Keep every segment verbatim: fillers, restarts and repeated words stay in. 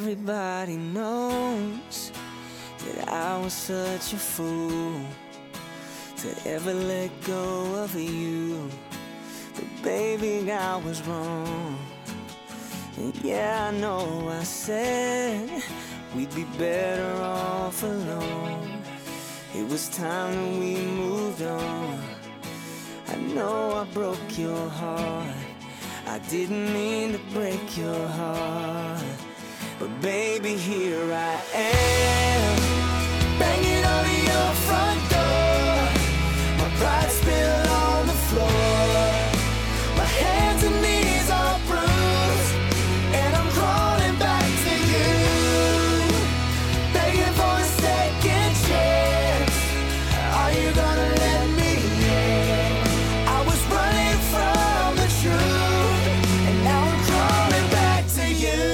Everybody knows that I was such a fool to ever let go of you. But baby, I was wrong. And yeah, I know I said we'd be better off alone. It was time that we moved on. I know I broke your heart. I didn't mean to break your heart. But baby, here I am, banging on your front door. My pride spilled on the floor. My hands and knees are bruised, and I'm crawling back to you, begging for a second chance. Are you gonna let me in? I was running from the truth, and now I'm crawling back to you.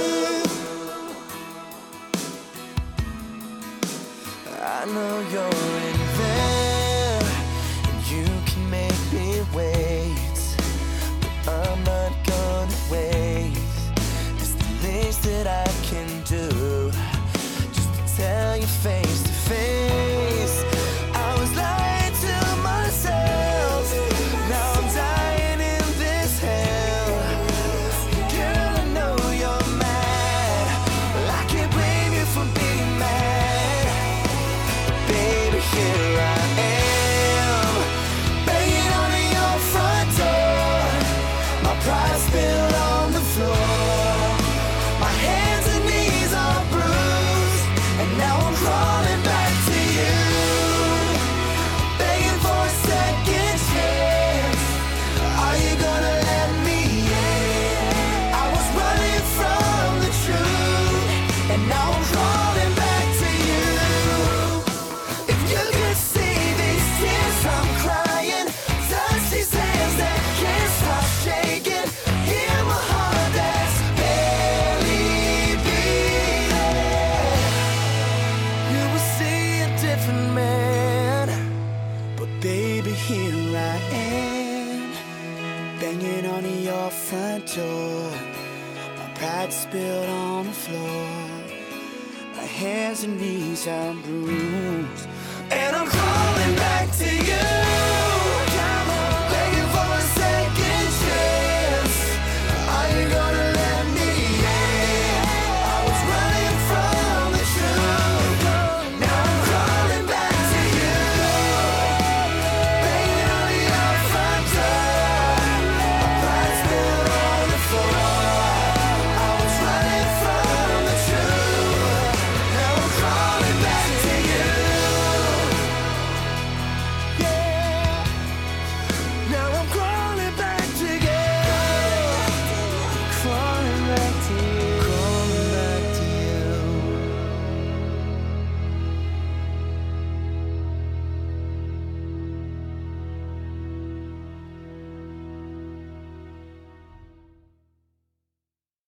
I know you're in there, and you can make me wait, but I'm not gonna wait. There's the least that I can do, just to tell you face to face I was lying to myself. Now I'm dying in this hell. Girl, I know you're mad, well, I can't blame you for being mad. Baby, here I am, banging on your front door. My pride spilled on the floor. My hands and knees are bruised, and now I'm crawling back to you, begging for a second chance. Are you gonna let me in? I was running from the truth, and now I'm crawling back to you. If you could see these tears I'm crying, touch these hands that can't stop shaking, hear my heart that's barely beating, you will see a different man. But baby, here I am, banging on your front door. My pride spilled on the floor. My hands and knees are bruised, and I'm crying.